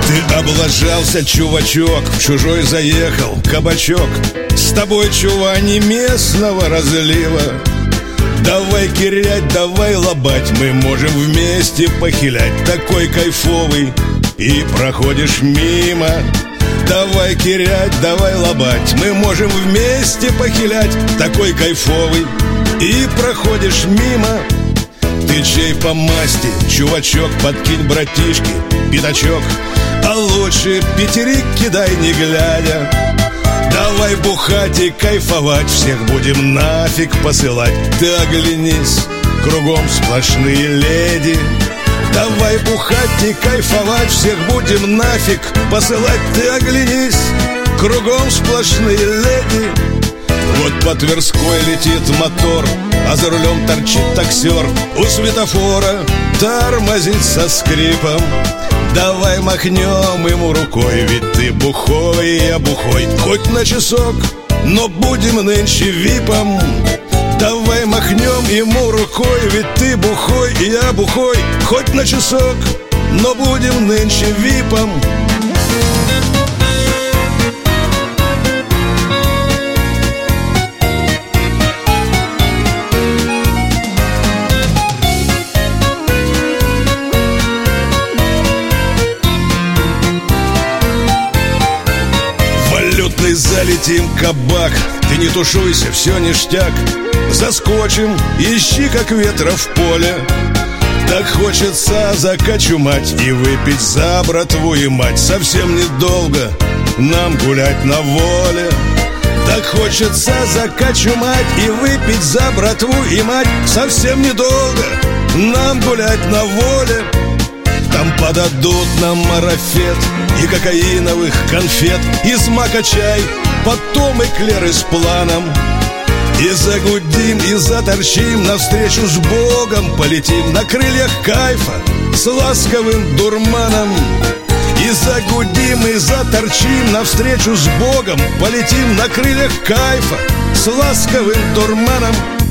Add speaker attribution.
Speaker 1: Ты облажался, чувачок, в чужой заехал кабачок. С тобой, чува, не местного разлива. Давай кирять, давай лобать, мы можем вместе похилять. Такой кайфовый, и проходишь мимо. Давай кирять, давай лобать, мы можем вместе похилять. Такой кайфовый, и проходишь мимо. Ты чей по масти, чувачок, подкинь братишки пятачок. А лучше пятерик кидай, не глядя. Давай бухать и кайфовать, всех будем нафиг посылать. Ты оглянись, кругом сплошные леди. Давай бухать и кайфовать, всех будем нафиг посылать. Ты оглянись, кругом сплошные леди. Вот по Тверской летит мотор, а за рулем торчит таксер. У светофора тормозит со скрипом. Давай махнем ему рукой, ведь ты бухой, я бухой. Хоть на часок, но будем нынче випом. Давай махнем ему рукой, ведь ты бухой, я бухой. Хоть на часок, но будем нынче випом. Залетим кабак, ты не тушуйся, все ништяк. Заскочим, ищи как ветра в поле. Так хочется закачумать и выпить за братву и мать. Совсем недолго нам гулять на воле. Так хочется закачумать и выпить за братву и мать. Совсем недолго нам гулять на воле. Там подадут нам марафет и кокаиновых конфет, из мака чай, потом эклеры с планом. И загудим, и заторчим, навстречу с Богом полетим на крыльях кайфа с ласковым дурманом. И загудим, и заторчим, навстречу с Богом полетим на крыльях кайфа с ласковым дурманом.